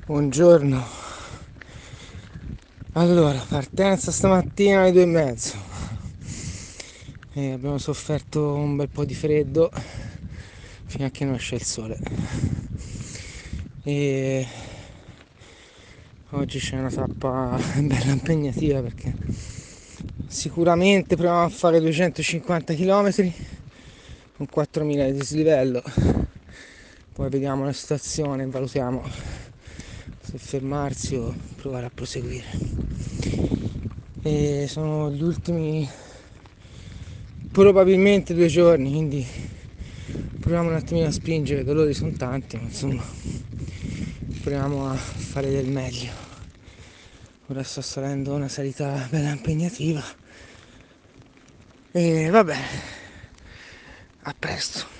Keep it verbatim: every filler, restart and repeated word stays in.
Buongiorno. Allora, partenza stamattina alle due e mezzo. E abbiamo sofferto un bel po' di freddo fino a che non esce il sole. E oggi c'è una tappa bella impegnativa perché sicuramente proviamo a fare duecentocinquanta chilometri con quattromila di dislivello. Poi vediamo la situazione e valutiamo se fermarsi o provare a proseguire. E sono gli ultimi probabilmente due giorni, quindi proviamo un attimino a spingere. I dolori sono tanti, ma insomma proviamo a fare del meglio. Ora sto salendo una salita bella impegnativa e vabbè, a presto.